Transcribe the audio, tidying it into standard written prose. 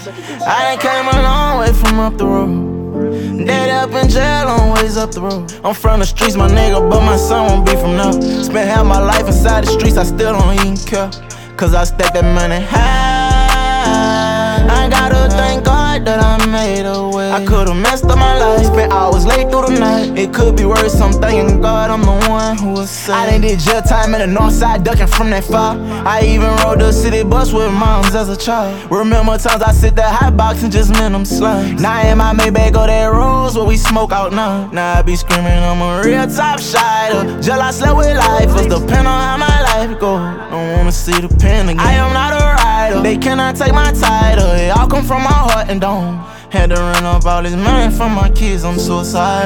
I done came a long way from up the road. Daddy up in jail, long ways up the road. I'm from the streets, my nigga, but my son won't be from now. Spent half my life inside the streets, I still don't even care. Cause I stack that money high. I gotta thank God that I made a way. I could've messed up my life, spent hours late through the night. It could be worse, I'm thanking God I'm the one who was saved. I done did jail time in the north side, ducking from that fire. I even rode the city bus with moms as a child. Remember times I sit that hot box and just meant them slimes. Now in my Maybach go that rose where we smoke out now. Now I be screaming I'm a real top shider. Jail I slept with lifers, depend on how my life go. Don't wanna see the pen again. I am not a rider, they cannot take my title. It all come from my heart and dome. Had to run up all this money from my kids, I'm suicidal.